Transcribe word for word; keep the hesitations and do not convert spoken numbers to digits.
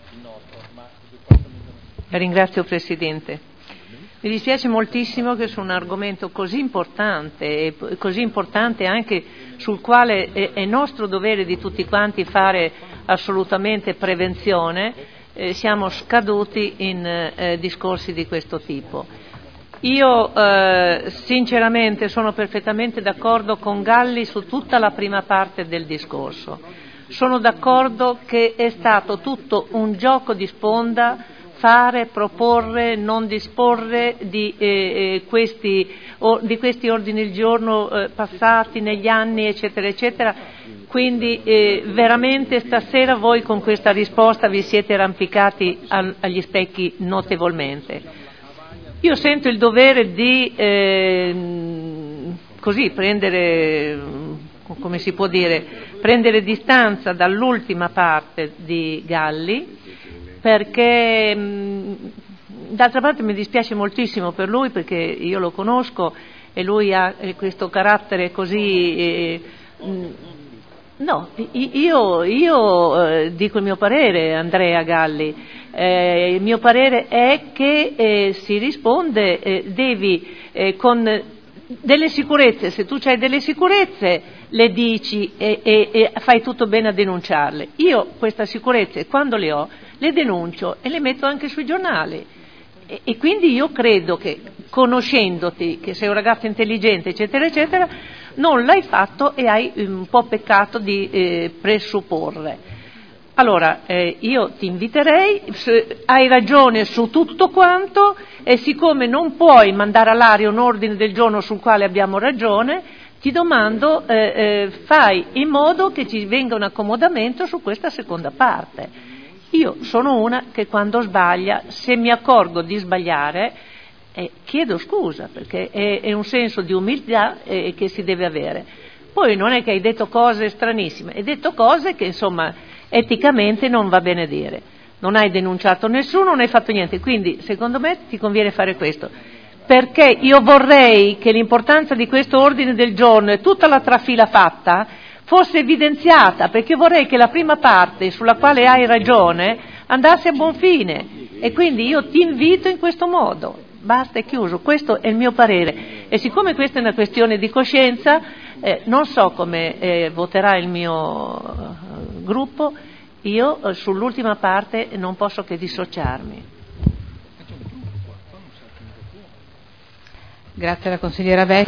Ringrazio Presidente. Mi dispiace moltissimo che su un argomento così importante e così importante anche sul quale è, è nostro dovere di tutti quanti fare assolutamente prevenzione, eh, siamo scaduti in eh, discorsi di questo tipo. Io eh, sinceramente sono perfettamente d'accordo con Galli su tutta la prima parte del discorso. Sono d'accordo che è stato tutto un gioco di sponda fare, proporre, non disporre di, eh, eh, questi, o, di questi ordini del giorno eh, passati negli anni, eccetera, eccetera. Quindi eh, veramente stasera voi con questa risposta vi siete arrampicati al, agli specchi notevolmente. Io sento il dovere di eh, così prendere, come si può dire, prendere distanza dall'ultima parte di Galli, perché d'altra parte mi dispiace moltissimo per lui, perché io lo conosco e lui ha questo carattere così eh, no, io, io eh, dico il mio parere, Andrea Galli, eh, il mio parere è che eh, si risponde, eh, devi eh, con delle sicurezze, se tu hai delle sicurezze le dici e, e, e fai tutto bene a denunciarle. Io queste sicurezze quando le ho le denuncio e le metto anche sui giornali e, e quindi io credo che, conoscendoti, che sei un ragazzo intelligente eccetera eccetera, non l'hai fatto e hai un po' peccato di eh, presupporre. Allora eh, io ti inviterei, se hai ragione su tutto quanto, e siccome non puoi mandare all'aria un ordine del giorno sul quale abbiamo ragione, ti domando, eh, eh, fai in modo che ci venga un accomodamento su questa seconda parte. Io sono una che quando sbaglia, se mi accorgo di sbagliare, eh, chiedo scusa, perché è, è un senso di umiltà eh, che si deve avere. Poi non è che hai detto cose stranissime, hai detto cose che insomma eticamente non va bene dire. Non hai denunciato nessuno, non hai fatto niente, quindi secondo me ti conviene fare questo, perché io vorrei che l'importanza di questo ordine del giorno e tutta la trafila fatta fosse evidenziata, perché vorrei che la prima parte sulla quale hai ragione andasse a buon fine, e quindi io ti invito in questo modo. Basta, è chiuso, questo è il mio parere, e siccome questa è una questione di coscienza, eh, non so come eh, voterà il mio eh, gruppo, io eh, sull'ultima parte non posso che dissociarmi. Grazie alla consigliera Vecchi.